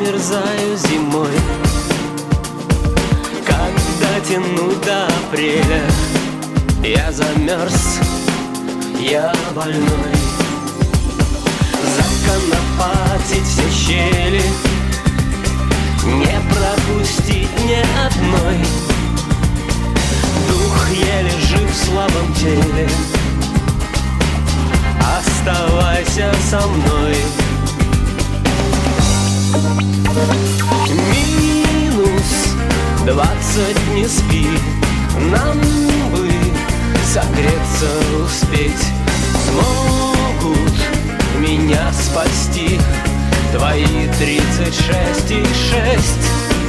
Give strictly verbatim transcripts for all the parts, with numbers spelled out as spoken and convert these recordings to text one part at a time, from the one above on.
замерзаю зимой. Когда тянуть до апреля, я замерз, я больной. Законопатить все щели, не пропустить ни одной. Дух еле жив в слабом теле, оставайся со мной. Минус двадцать, не спи, нам бы согреться успеть. Смогут меня спасти твои тридцать шесть и шесть.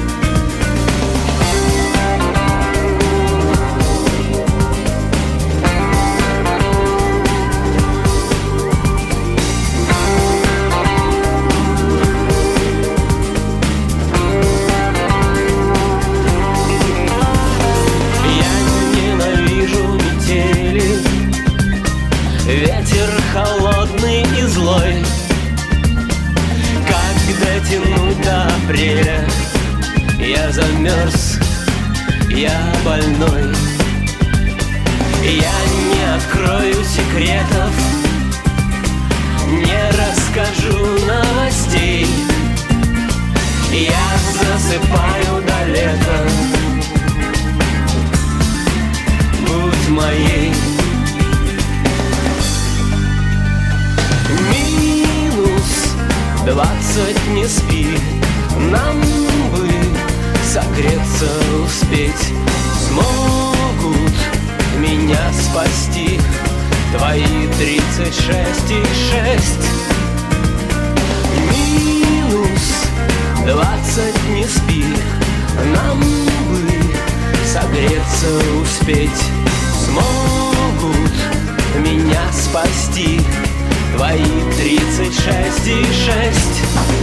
Ветер холодный и злой. Когда тянуть до апреля, я замерз, я больной. Я не открою секретов, не расскажу новостей. Я засыпаю до лета, будь моей. Двадцать, не спи, нам бы согреться успеть. Смогут меня спасти твои тридцать шесть и шесть. Минус двадцать, не спи, нам бы согреться успеть. Смогут меня спасти твои тридцать шесть и шесть.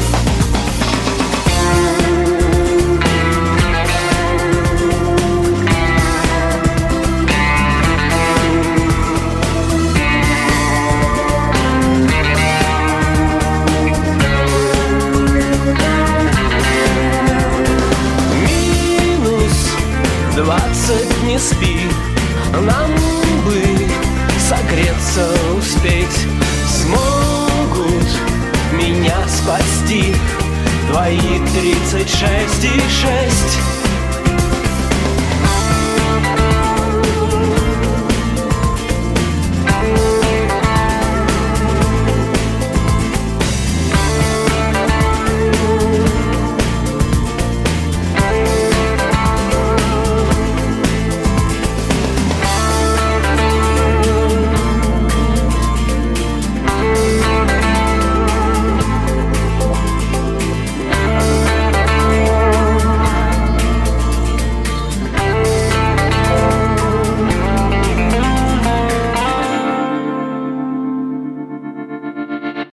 Минус двадцать, не спи, нам бы согреться успеть. Смогут меня спасти твои тридцать шесть и шесть.